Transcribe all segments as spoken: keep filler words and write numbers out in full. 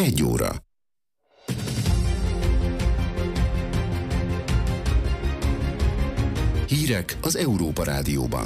egy óra. Hírek az Európa Rádióban.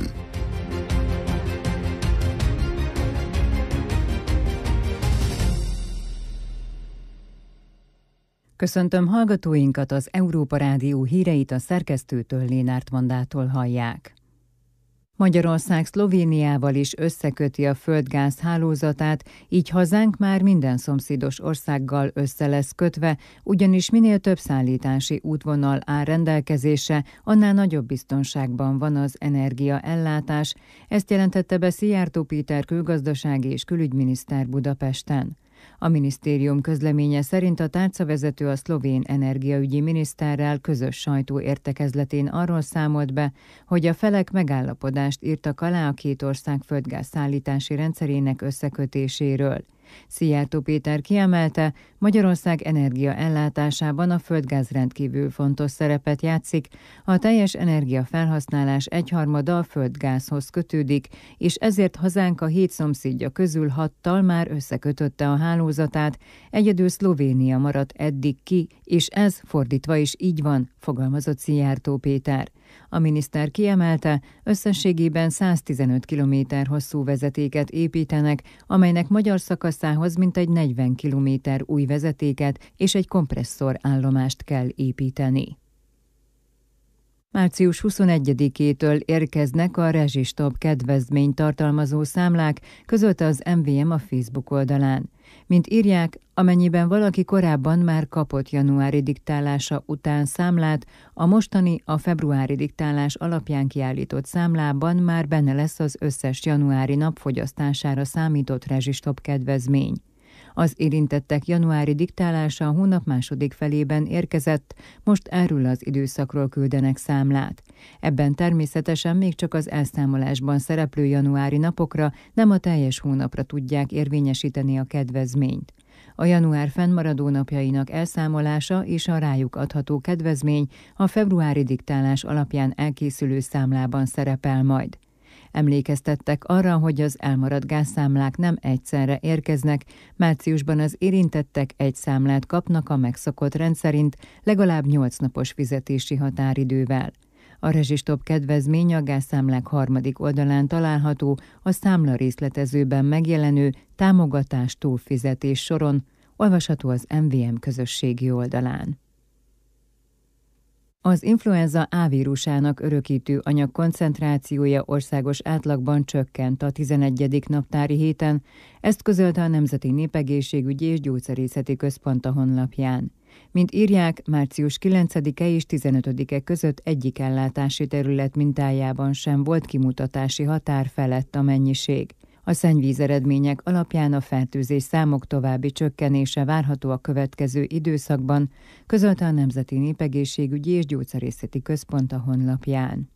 Köszöntöm hallgatóinkat, az Európa Rádió híreit a szerkesztőtől, Lénárt Mandától hallják. Magyarország Szlovéniával is összeköti a földgáz hálózatát, így hazánk már minden szomszédos országgal össze lesz kötve, ugyanis minél több szállítási útvonal áll rendelkezésre, annál nagyobb biztonságban van az energiaellátás. Ezt jelentette be Szijjártó Péter külgazdasági és külügyminiszter Budapesten. A minisztérium közleménye szerint a tárcavezető a szlovén energiaügyi miniszterrel közös sajtóértekezletén arról számolt be, hogy a felek megállapodást írtak alá a két ország földgáz szállítási rendszerének összekötéséről. Szijjártó Péter kiemelte, Magyarország energiaellátásában a földgáz rendkívül fontos szerepet játszik, a teljes energiafelhasználás egyharmada a földgázhoz kötődik, és ezért hazánk a hét szomszédja közül hattal már összekötötte a hálózatát, egyedül Szlovénia maradt eddig ki, és ez fordítva is így van, fogalmazott Szijjártó Péter. A miniszter kiemelte, összességében száztizenöt kilométer hosszú vezetéket építenek, amelynek magyar szakaszához mintegy negyven kilométer új vezetéket és egy kompresszor állomást kell építeni. március huszonegyedikétől érkeznek a rezsistop kedvezményt tartalmazó számlák, közölte az em vé em a Facebook oldalán. Mint írják, amennyiben valaki korábban már kapott januári diktálása után számlát, a mostani, a februári diktálás alapján kiállított számlában már benne lesz az összes januári nap fogyasztására számított rezsistop kedvezmény. Az érintettek januári diktálása a hónap második felében érkezett, most erről az időszakról küldenek számlát. Ebben természetesen még csak az elszámolásban szereplő januári napokra, nem a teljes hónapra tudják érvényesíteni a kedvezményt. A január fennmaradó napjainak elszámolása és a rájuk adható kedvezmény a februári diktálás alapján elkészülő számlában szerepel majd. Emlékeztettek arra, hogy az elmaradt gázszámlák nem egyszerre érkeznek, márciusban az érintettek egy számlát kapnak a megszokott rendszerint legalább nyolc napos fizetési határidővel. A rezsistop kedvezmény a gázszámlák harmadik oldalán található, a számla részletezőben megjelenő támogatás túlfizetés soron, olvasható az em vé em közösségi oldalán. Az influenza A vírusának örökítő anyag koncentrációja országos átlagban csökkent a tizenegyedik naptári héten, ezt közölte a Nemzeti Népegészségügyi és Gyógyszerészeti Központ a honlapján. Mint írják, március kilencedike és tizenötödike között egyik ellátási terület mintájában sem volt kimutatási határ felett a mennyiség. A szennyvíz eredmények alapján a fertőzés számok további csökkenése várható a következő időszakban, közölte a Nemzeti Népegészségügyi és Gyógyszerészeti Központ a honlapján.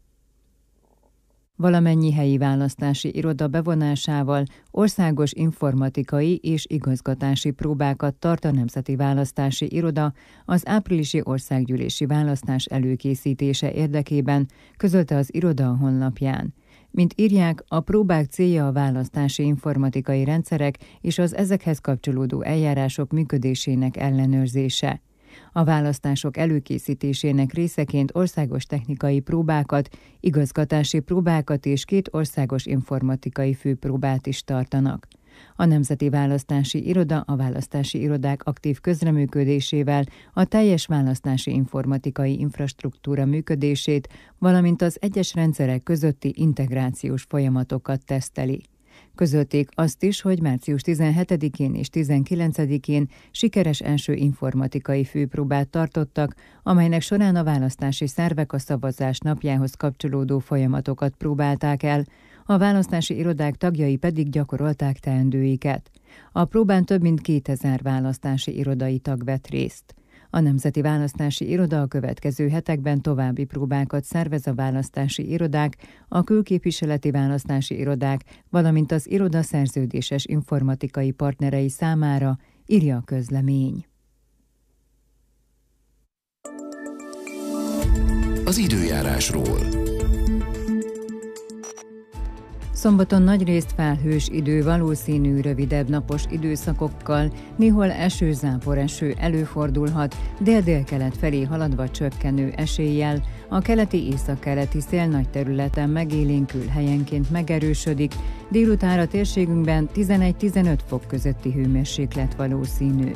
Valamennyi helyi választási iroda bevonásával országos informatikai és igazgatási próbákat tart a Nemzeti Választási Iroda az áprilisi országgyűlési választás előkészítése érdekében, közölte az iroda a honlapján. Mint írják, a próbák célja a választási informatikai rendszerek és az ezekhez kapcsolódó eljárások működésének ellenőrzése. A választások előkészítésének részeként országos technikai próbákat, igazgatási próbákat és két országos informatikai főpróbát is tartanak. A Nemzeti Választási Iroda a választási irodák aktív közreműködésével a teljes választási informatikai infrastruktúra működését, valamint az egyes rendszerek közötti integrációs folyamatokat teszteli. Közölték azt is, hogy március tizenhetedikén és tizenkilencedikén sikeres első informatikai főpróbát tartottak, amelynek során a választási szervek a szavazás napjához kapcsolódó folyamatokat próbálták el, a választási irodák tagjai pedig gyakorolták teendőiket. A próbán több mint kétezer választási irodai tag vett részt. A Nemzeti Választási Iroda a következő hetekben további próbákat szervez a választási irodák, a külképviseleti választási irodák, valamint az iroda szerződéses informatikai partnerei számára, írja a közlemény. Az időjárásról. Szombaton nagyrészt felhős idő, valószínű rövidebb napos időszakokkal, néhol eső-zápor eső előfordulhat, dél-délkelet felé haladva csökkenő eséllyel, a keleti-északkeleti szél nagy területen megélénkül, helyenként megerősödik, délutánra térségünkben tizenegy-tizenöt fok közötti hőmérséklet valószínű.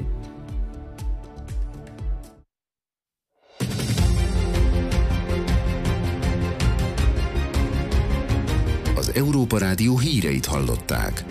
Az Európa Rádió híreit hallották.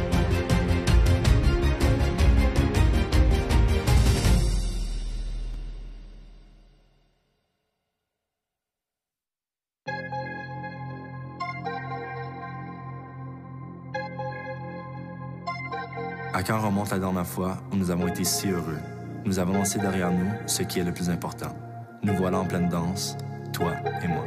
À quand remonte la dernière fois où nous avons été si heureux? Nous avons laissé derrière nous ce qui est le plus important. Nous voilà en pleine danse, toi et moi.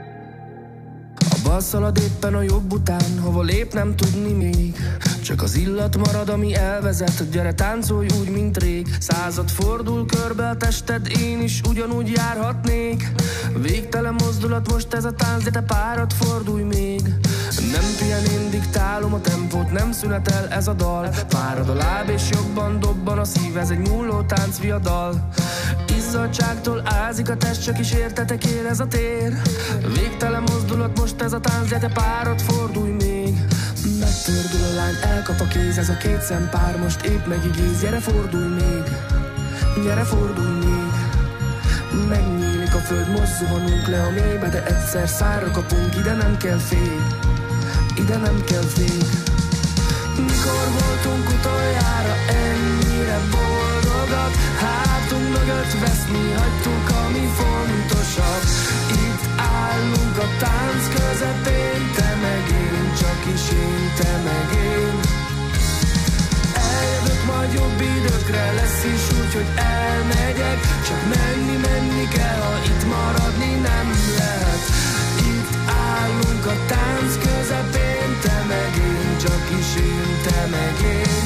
A bal szalad éppen a jobb után, hova lép nem tudni még. Csak az illat marad, ami elvezet, gyere táncolj úgy, mint rég. Század fordul körbe a tested, én is ugyanúgy járhatnék. Végtelen mozdulat most ez a tánc, de te párat fordulj még. Nem pihen, én diktálom a tempót, nem szünetel ez a dal. Fárad a láb és jobban dobban a szív, ez egy nyúló tánc viadal. Izzadságtól ázik a test, csak is értetek él ez a tér. Végtelen mozdulat most ez a tánc, de te párat fordulj még. Megtördül a lány, elkap a kéz, ez a két szempár most épp megigéz. Gyere fordulj még, gyere fordulj még. Megnyílik a föld, most zuhanunk le a mélybe, de egyszer szárra kapunk, ide nem kell fél, ide nem kell fél. Mikor voltunk utoljára ennyire boldogak, hátunk mögött veszni hagytuk, ami fontosabb. Itt állunk a tánc közepén, te meg én, csak is én, te meg én. Eljövök majd jobb időkre, lesz is úgy, hogy elmegyek. Csak menni, menni kell, ha itt maradni nem lehet. Itt állunk a tánc közepén, te meg én, csak is én, te meg én.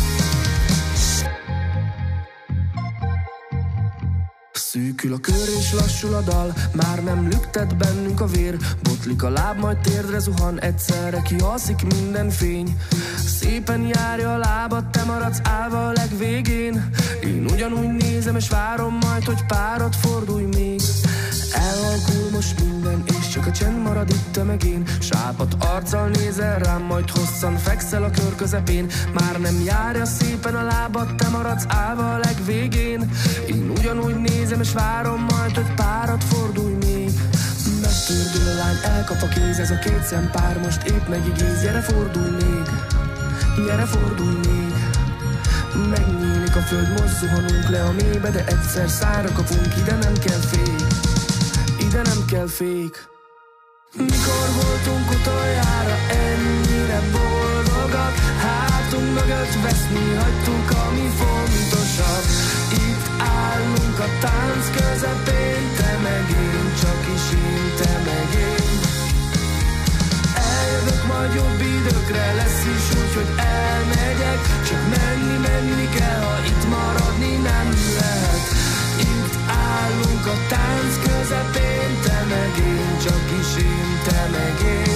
Szűkül a kör és lassul a dal, már nem lüktet bennünk a vér. Botlik a láb, majd térdre zuhan, egyszerre kialszik minden fény. Szépen járja a lábad, te maradsz állva a legvégén. Én ugyanúgy nézem és várom majd, hogy párat fordulj még. Elhalkul most minden, és csak a csend marad itt, te meg én. Sápadt arccal nézel rám, majd hosszan fekszel a kör közepén. Már nem járja szépen a lábad, te maradsz állva a legvégén. Én ugyanúgy nézem és várom majd, hogy párat fordulj még. Megtördül a lány, elkap a kéz, ez a két szempár most épp megigéz. Gyere fordulj még, gyere fordulj még. Megnyílik a föld, most zuhanunk le a mélybe, de egyszer szárra kapunk, ide nem kell fék, ide nem kell fék. Mikor voltunk utoljára ennyire boldogak, hátunk mögött veszni hagytuk, ami fontosabb. Itt állunk a tánc közepén, te meg én, csak is én, te meg én. Eljövök majd jobb időkre, lesz is úgy, hogy elmegyek. Csak menni, menni kell, ha itt maradni nem lehet. Itt állunk a tánc közepén, te meg én, csak is én, te meg én.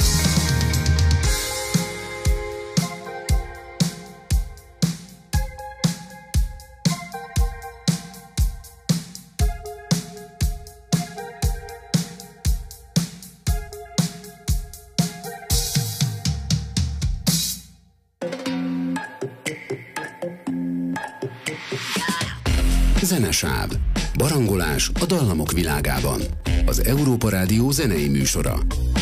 Zenesáv. Barangolás a dallamok világában. Az Európa Rádió zenei műsora.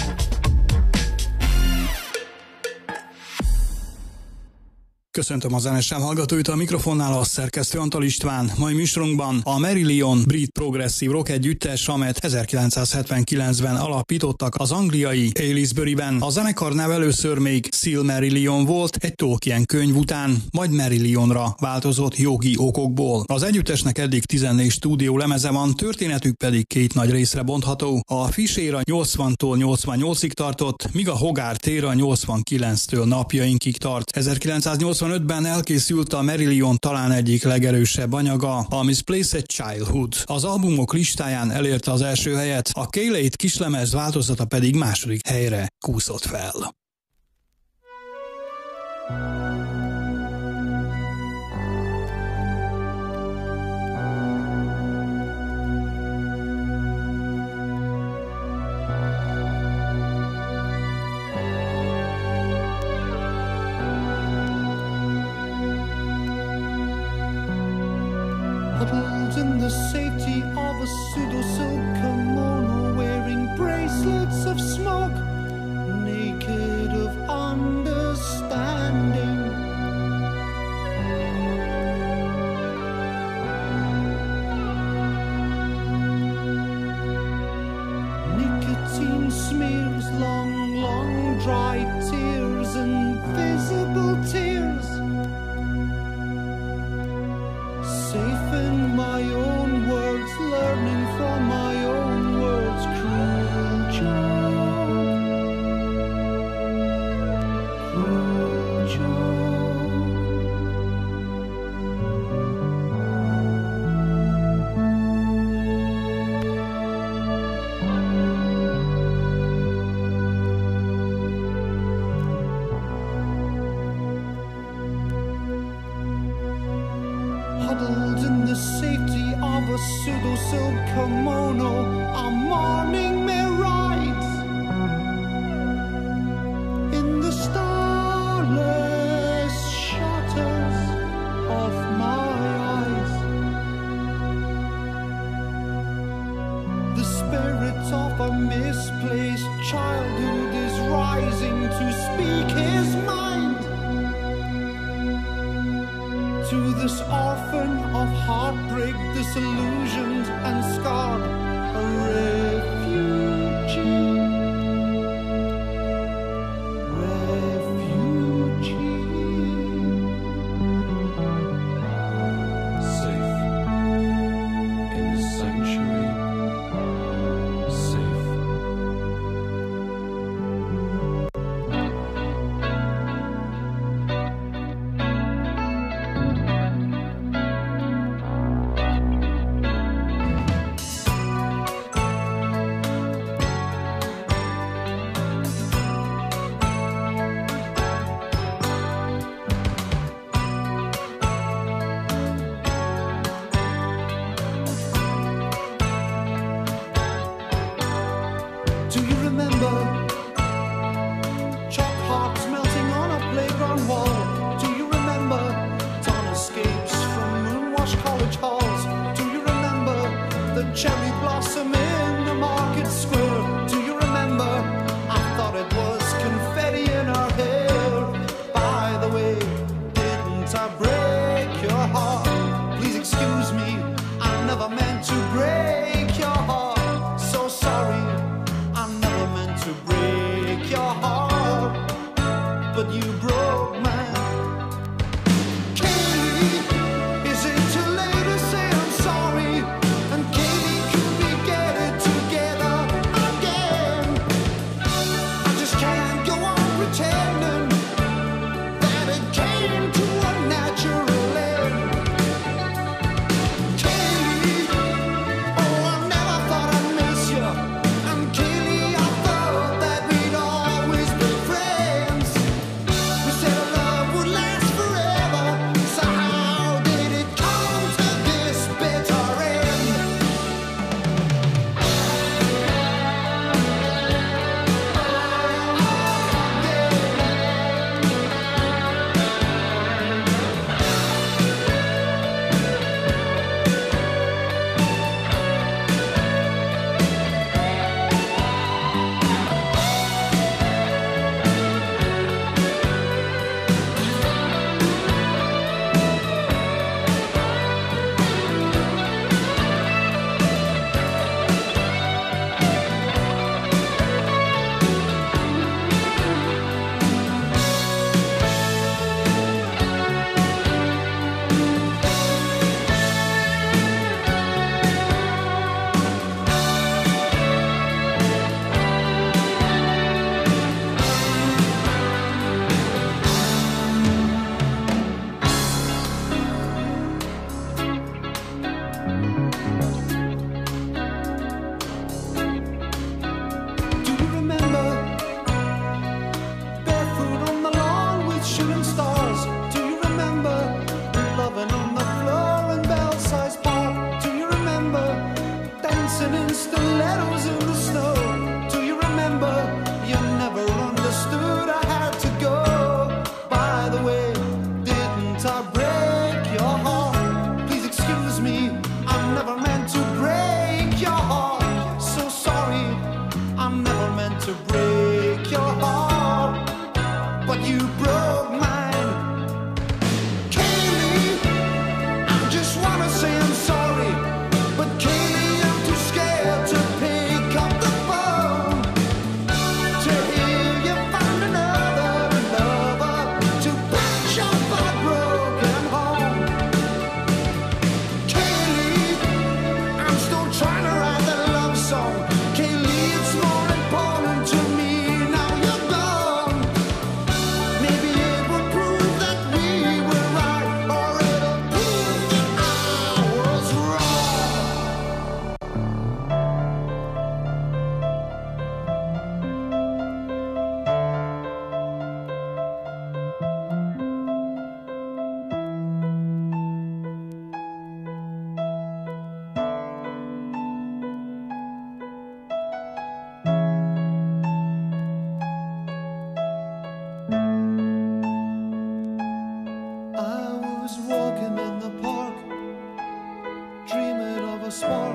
Köszöntöm a Zenesáv hallgatóit, a mikrofonnál a szerkesztő Antal István. Mai műsorunkban a Marillion brit progresszív rock együttes, amelyet ezerkilencszázhetvenkilencben alapítottak az angliai Aylesburyben. A zenekar neve először még Silmarillion volt, egy Tolkien könyv után, majd Marillionra változott jogi okokból. Az együttesnek eddig tizennégy stúdió lemeze van, történetük pedig két nagy részre bontható. A Fish éra nyolcvantól nyolcvannyolcig tartott, míg a Hogarth éra nyolcvankilenctől napjainkig tart. ezerkilencszáznyolcvanötben elkészült a Marillion talán egyik legerősebb anyaga, a Misplaced Childhood. Az albumok listáján elérte az első helyet, a K-Late kislemez változata pedig második helyre kúszott fel. Huddled in the safety of a pseudo-silk kimono, wearing bracelets of smoke, naked of understanding. Nicotine smears, long, long dry tears, invisible tears. Safe in my own words, learning from my own words. Cruel joke, cruel joke. Huddled in the safety of a pseudo-silk kimono, our morning may rise in the starless shutters of my eyes. The spirit of a misplaced childhood is rising to speak his mind to this orphan of heartbreak, disillusioned and scarred, a refugee, refugee. Safe in the sanctuary, safe. Do you remember chalk hearts melting on a playground wall? Do you remember dawn escapes from moonwashed college halls? Do you remember the cherry blossom in the market square? Do you remember I thought it was confetti in our hair? By the way, didn't I break your heart? Please excuse me, I never meant to break your heart. So sorry, I never meant to break your heart, but you broke mine. Katie, is it too late to say I'm sorry? And Katie, could we get it dancing in stilettos in the snow. Do you remember? You never understood. I had to go. By the way, didn't I break your heart? Please excuse me, I never meant to break your heart. So sorry, I never meant to break your heart, but you broke mine. Kaylee, I just wanna say I'm sorry, but Kaylee, I'm too scared to pick up the phone to hear you found another lover to patch up our broken home. Kaylee, I'm still trying to write that love song. Kaylee, it's more important to me now you're gone. Maybe it will prove that we were right, or it'll prove that I was wrong. I was walking in the park, dreaming of a spark,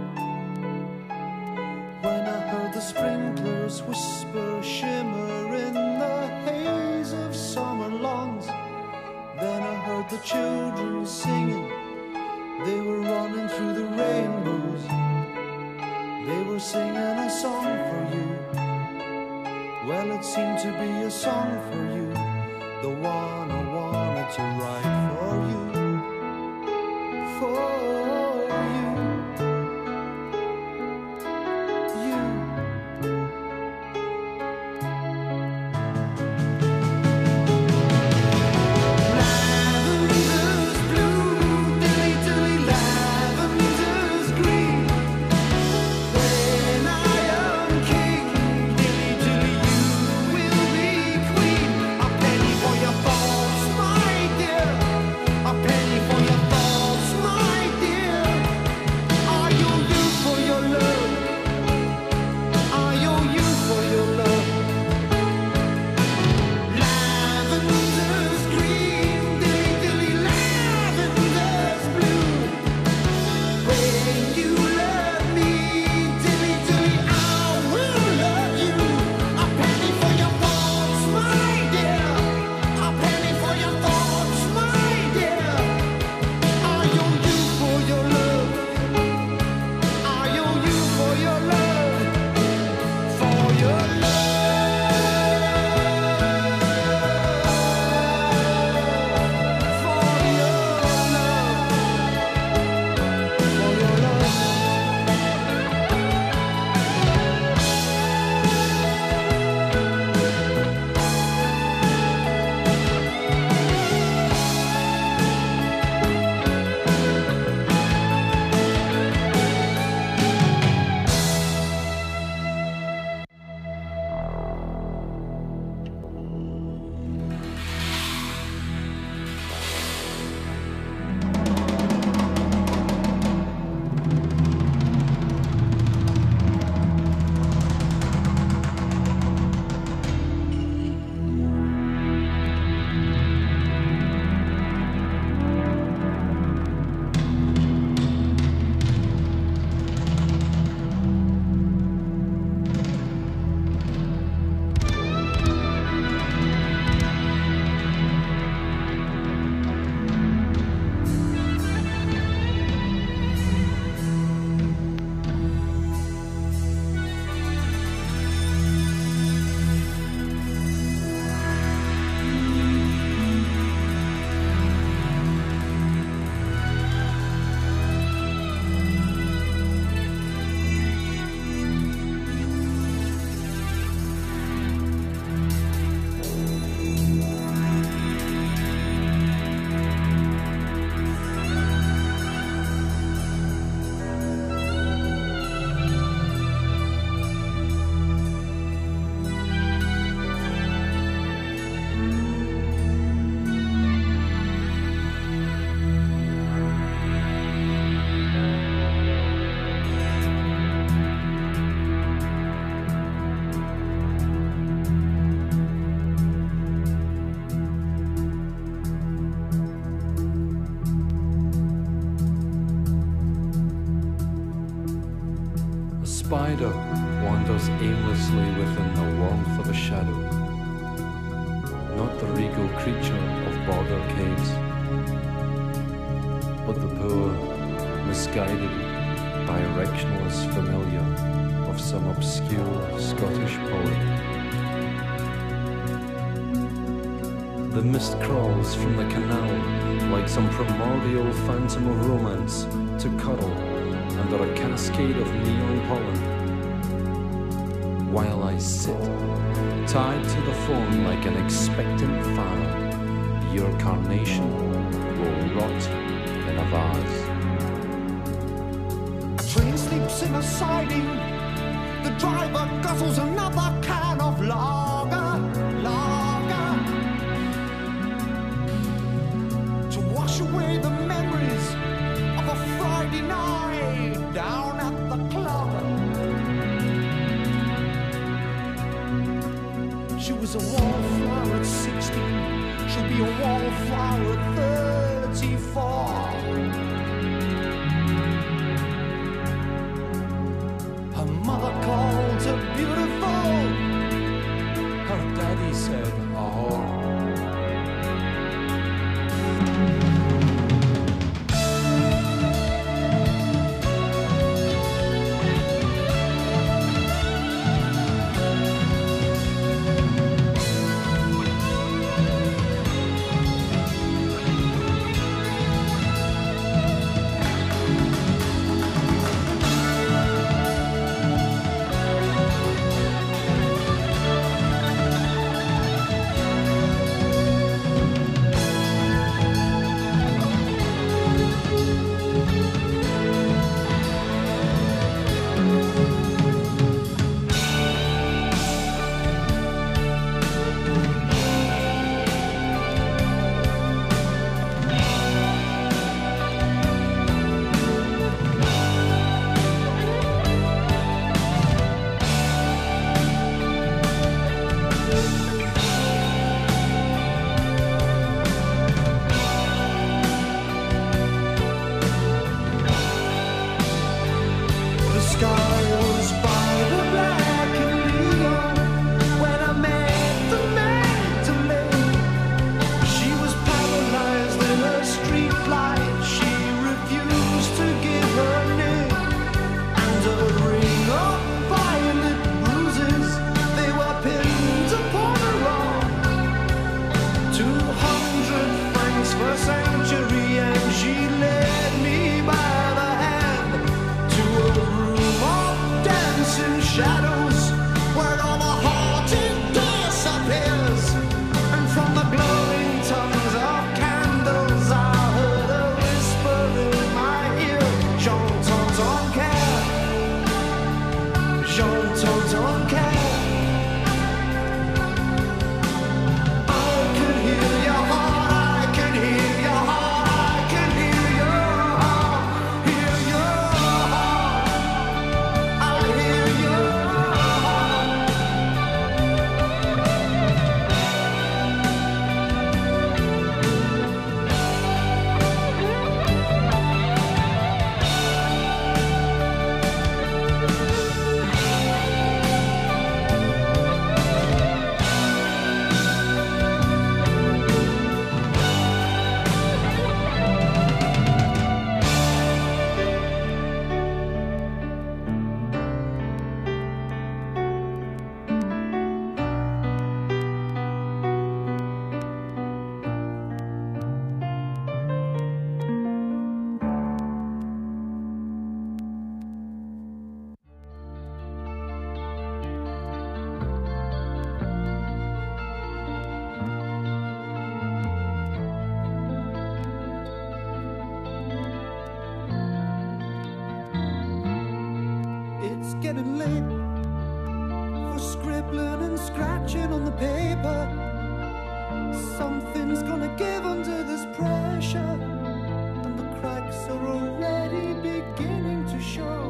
when I heard the sprinklers whisper, shimmer in the haze of summer lawns. Then I heard the children singing, they were running through the rainbows. They were singing a song for you. Well, it seemed to be a song for you, the one I wanted to write for you, for you, you. Lavender's blue, dilly dilly, lavender's green. When I am king, dilly dilly, you will be queen. A penny for your thoughts, my dear. spider wanders aimlessly within the warmth of a shadow, not the regal creature of border caves, but the poor, misguided, directionless familiar of some obscure Scottish poet. The mist crawls from the canal like some primordial phantom of romance to cuddle under a cascade of neon pollen, while I sit, tied to the phone like an expectant fowl. Your carnation will rot in a vase. A train sleeps in a siding. The driver guzzles another can of lager, lager, to wash away the memories of a Friday night down at the club. She was a wallflower at sixteen. She'll be a wallflower at thirty-four. Her mother called her beautiful. Her daddy said a whore. getting late for scribbling and scratching on the paper. Something's gonna give under this pressure, and the cracks are already beginning to show.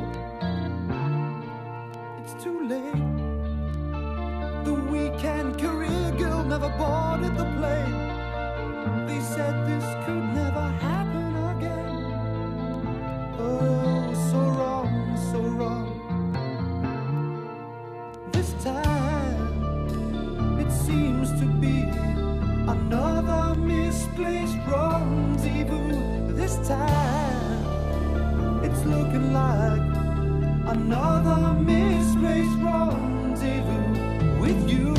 It's too late. The weekend career girl never boarded the plane. They said this could never happen again. Oh, so wrong, so wrong. looking like another misplaced rendezvous with you.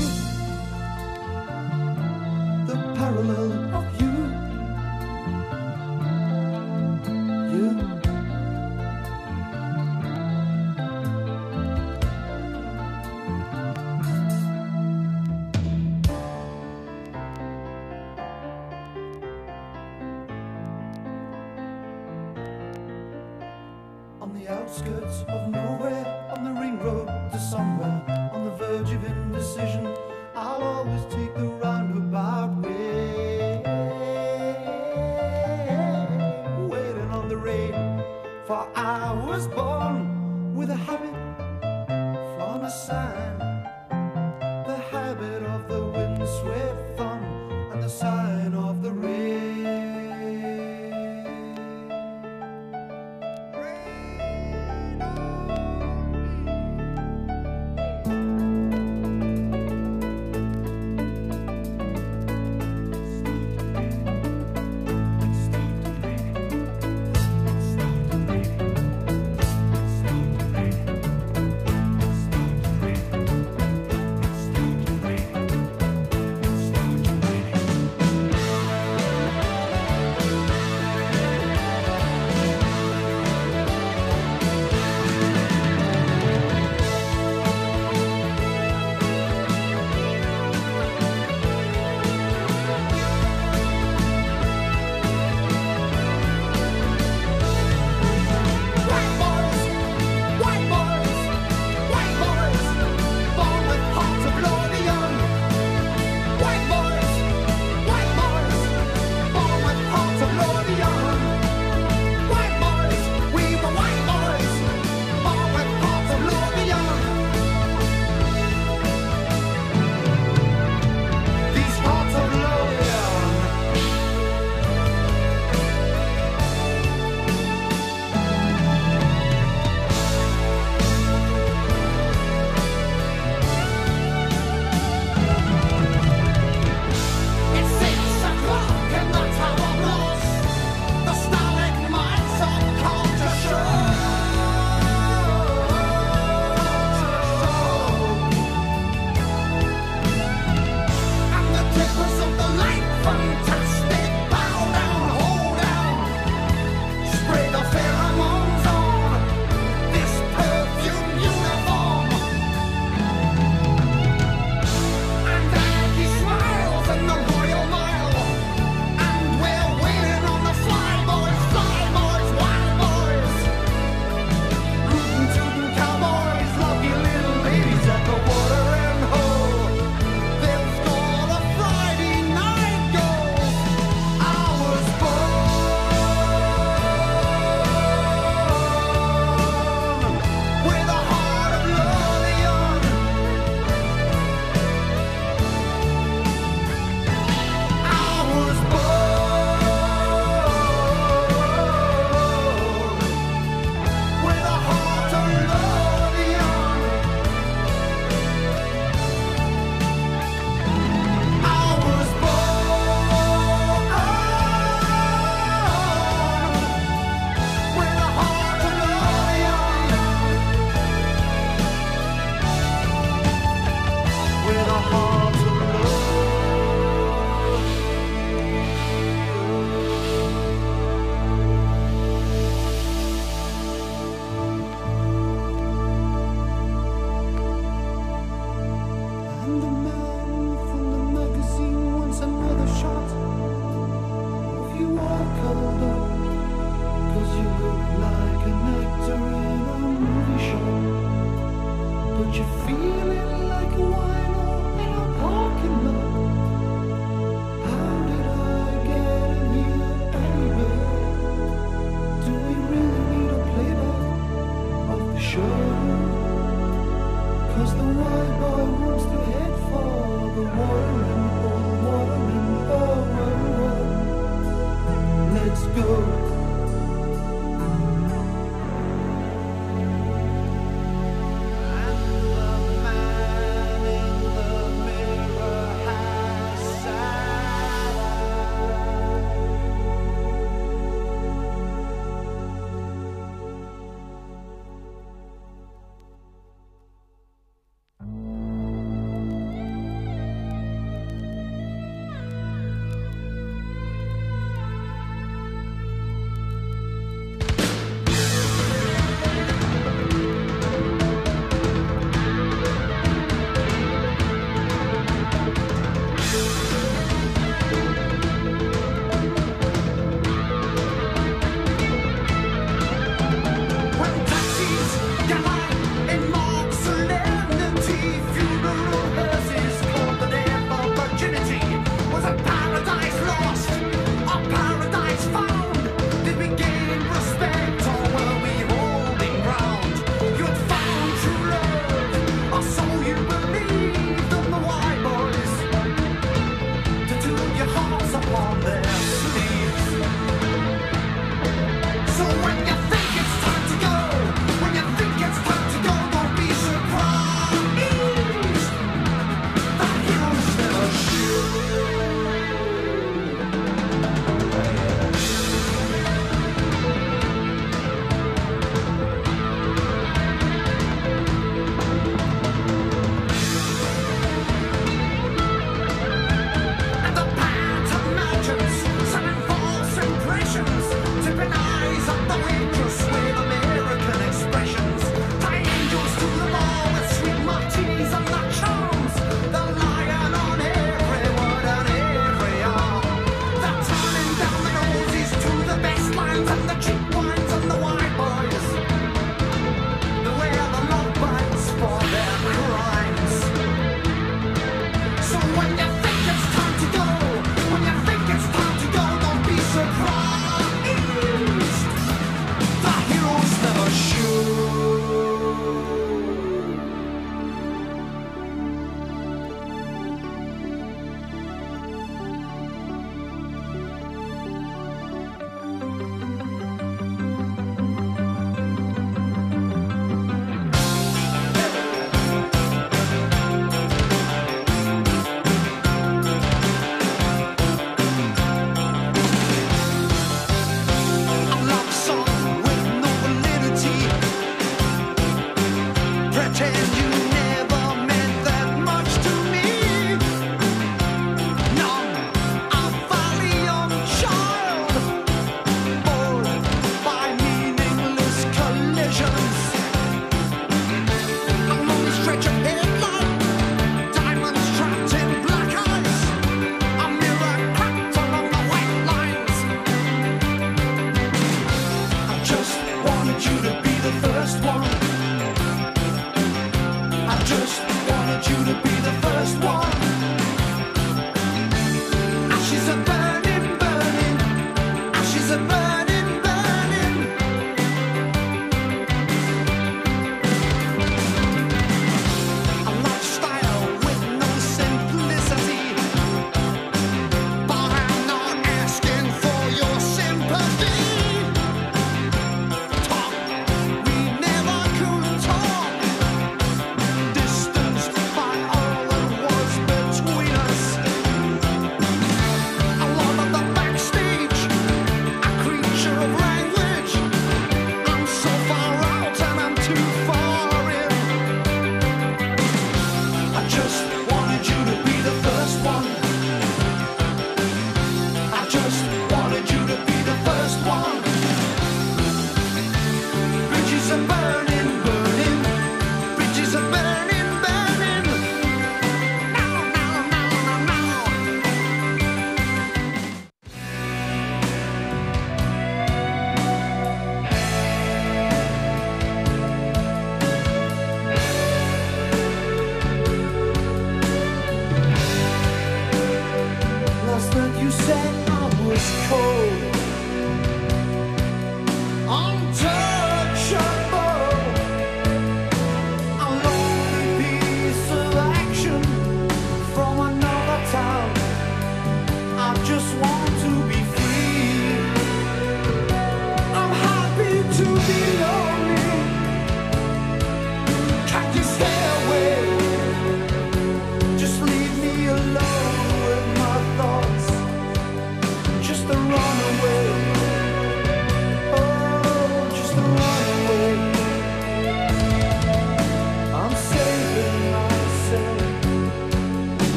The parallel of you, you. On the outskirts of nowhere, on the ring road to somewhere, on the verge of indecision, I'll always take the roundabout way. Waiting on the rain, for I was born with a habit from a sign. The habit of the windswept thumb and the sign of the rain.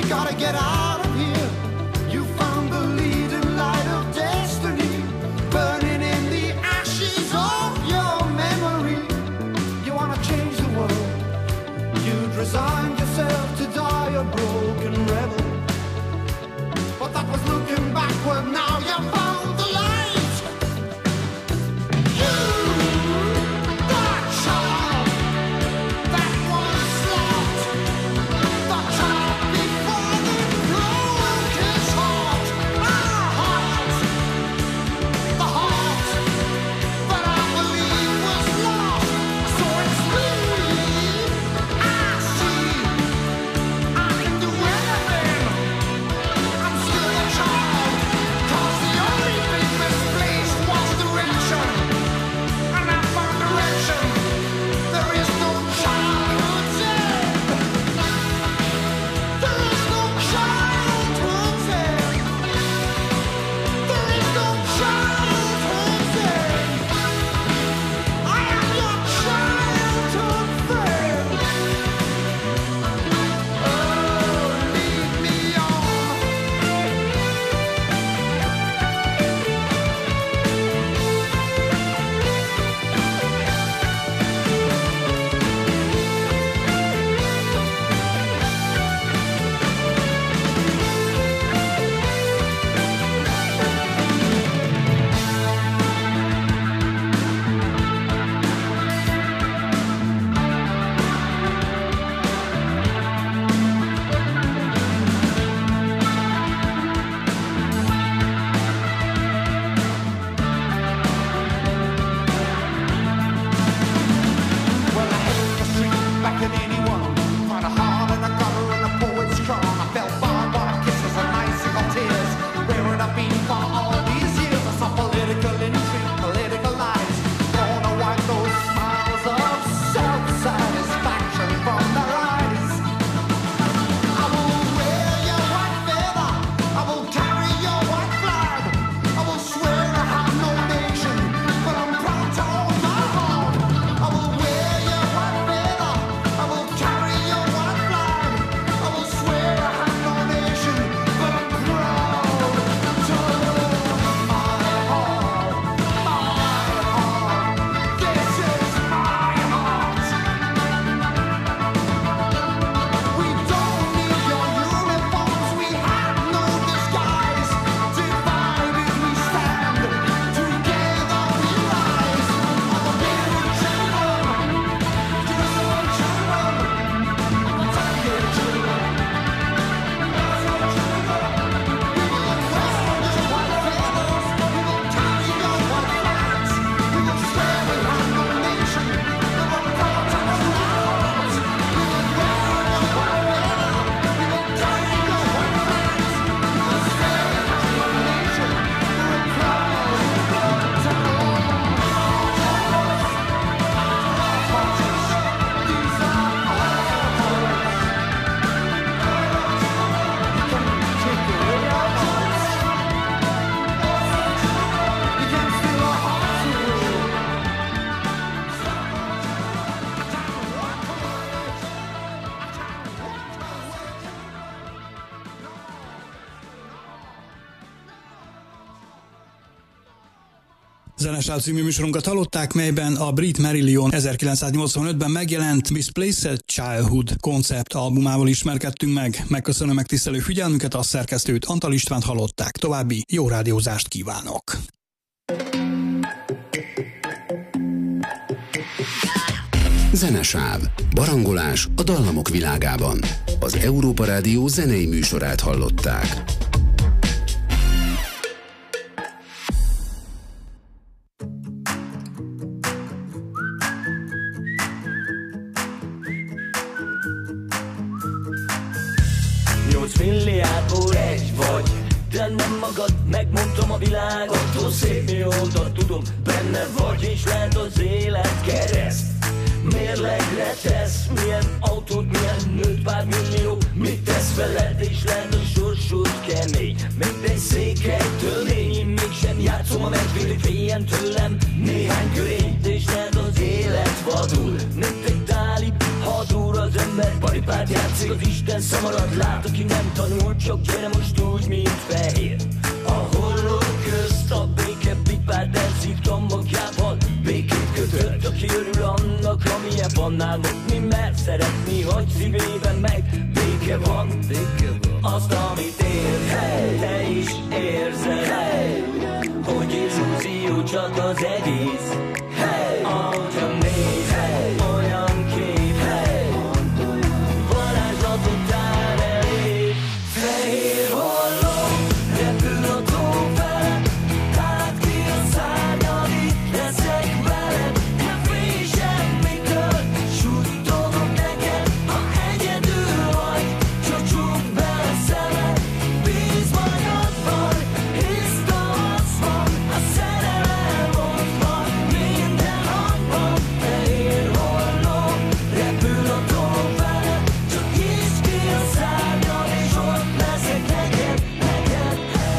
Gotta get out of here. You found the leading light of destiny, burning in the ashes of your memory. You wanna change the world. You'd resigned yourself to die a broken rebel. But that was looking backward. Now you found the light. You, that child that was lost, the child before the broke his heart. Our heart, the heart that I believe was lost. So it's me, I see, I can do anything. I'm still a child, 'cause the only thing misplaced was direction. And I found direction. There is no childhood dead. There is no childhood dead. There is no childhood dead. I am your childhood friend. Oh, lead me on. Well, I hit the street back in eighty-one. Found a heart in a gutter and a poet's crown. I felt barbed wire kisses and icicle tears. Where would I been for all these years? I saw political intrigue, political lies. Gonna wipe those smiles of self-satisfaction from their eyes. I will wear your white feather. I will carry your white flag. I will swear I have no nation, but I'm proud to own my home. I will wear your white feather. I will carry your white flag. I will swear I have no nation, but I'm proud to own my home. My home. This is my heart. We don't need your uniforms. We have no disguise. Divided we stand. Together we rise. I'm a big children. Good children. I'm a tired children. We will wear your white feathers. We will carry your white flags. We will swear we have no nation, but I'm proud to own our hearts. We will wear your white feather. We will carry your white flags. We will swear we have no nation, but I'm proud to own our hearts. These are our hearts. These are our hearts. You can't take away our hearts. You can't steal our hearts away. Zenesáv című műsorunkat hallották, melyben a brit Marillion ezerkilencszáznyolcvanötben megjelent Misplaced Childhood koncept albumával ismerkedtünk meg. Megköszönöm megtisztelő figyelmüket, a szerkesztőt, Antal Istvánt hallották. További jó rádiózást kívánok! Zenesáv. Barangolás a dallamok világában. Az Európa Rádió zenei műsorát hallották. Nyolc milliárdból egy vagy, de nem magad, megmondtam a világot. Attól szép mióta tudom, benne vagy, és lehet az élet kereszt. Mérlegre tesz, milyen autód, milyen nőtt, pár millió. Mit tesz veled, és lehet a sorsod kemény. Mindegy székely törvény, mégsem játszom a medvét, féljen tőlem néhány körényt, és lehet az élet vadul. Mint egy tálib, hadúr az ember, pari pipát játszik, az Isten szamarat lát, aki nem tanul, csak gyere most úgy, mint fehér. A hollók közt a béke pipát elszik tombokjában, békét kötött, aki örül annak, amilyen van nálunk, mi mert szeretni, hogy szívében meg béke van, béke van. Azt, amit ér, hey, te is érzed, hey, hogy illúzió csak az egész, hey, ahogy néz, hey, olyan kép, hey, varázslatot tár elé. Fehér holló repül a tó felett, tárt ki a szárnyad, itt leszek veled. Nem félj semmitől, suttogok neked, ha egyedül vagy, csak csukd be a szemed. Bízz magadban, hisz tavasz van, a szerelem ott van, minden hangban. Fehér holló repül a tó felett, csak nyisd ki a szárnyad, és ott leszek neked, neked.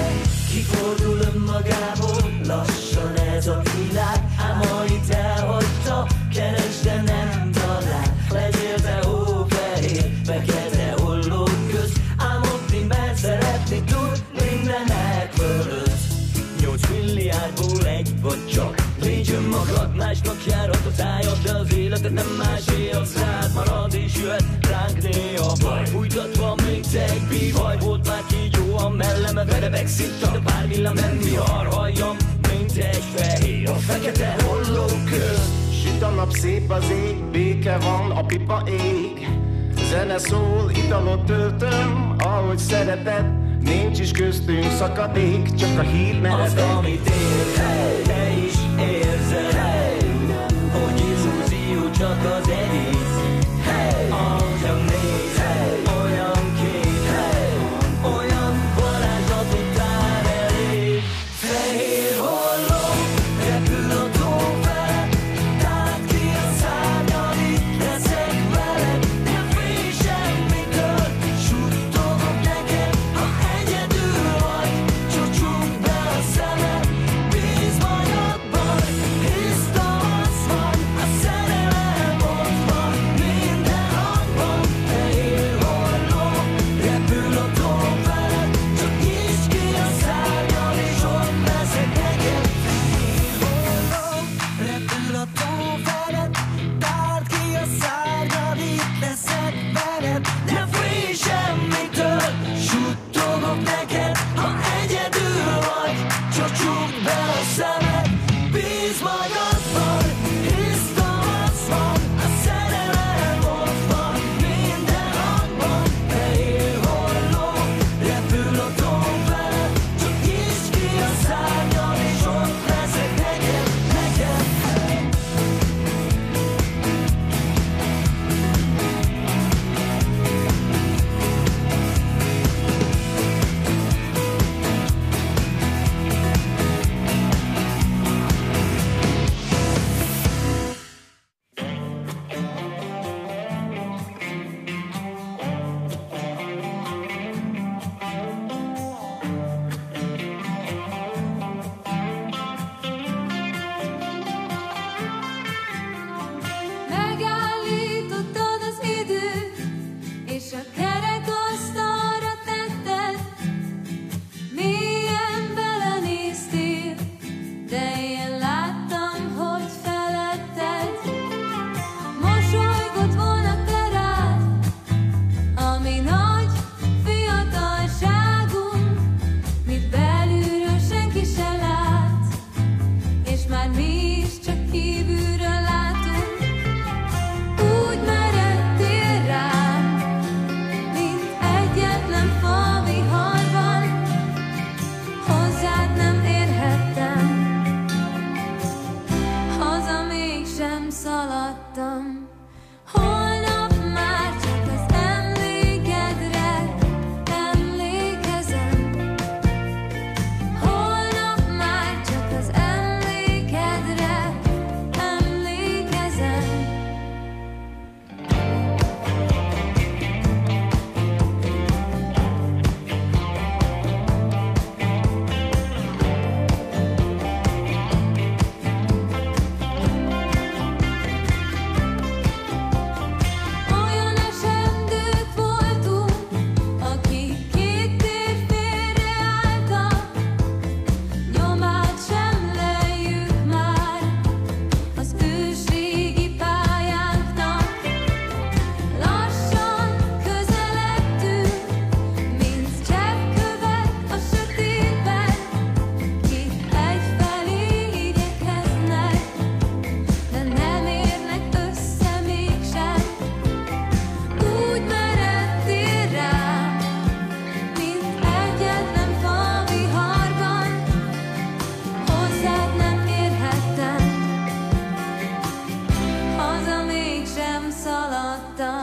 Kifordul önmagából, lassan ez a világ, ám amit elhagyta, keresd, de nem talál. Legyél te hófehér, fekete hollók közt, ám optimál szeretni tud mindenek fölött. Nyolc milliárdból egy vagy csak, légy önmagad, másnak járhat a tájad, de az életed nem másé, az rád marad és jöhet ránk néha baj. Fújtatva még te egy bívaj, volt már kígyó a melleme, verebek szittak, de pár villám nem vihar, halljam, mint egy fehér, a fekete hollók közt. Süt a nap, szép az ég, béke van, a pipa ég. Zene szól, italot töltöm, ahogy szereted. Nincs is köztünk szakadék, csak a hír meredek. Azt, amit ér, hey, te is érzed, hey, hogy illúzió csak az egész, hey, ahogy néz, hey, olyan kép, hey, olyan varázslatot tár elé. Fehér holló repül a tó felett, tárt ki a szárnyad, itt leszek veled. Nem félj semmitől, suttogok neked, ha egyedül vagy, csak csukd be a szemed. Bízz magadban, hisz tavasz van, a szerelem ott van, minden hangban. Fehér holló repül a tó felett, csak nyisd ki a szárnyad, és ott leszek neked. Fehér holló repül a tó felett, tárt ki a szárnyad, itt leszek veled. Ne félj semmitől, suttogok neked, ha egyedül vagy, csak csukd be a szemed. Bízz magadban, hisz tavasz van, a szerelem ott van, minden hangban. Fehér holló repül a tó felett, csak nyisd ki a szárnyad, és ott leszek neked, neked.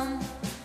van.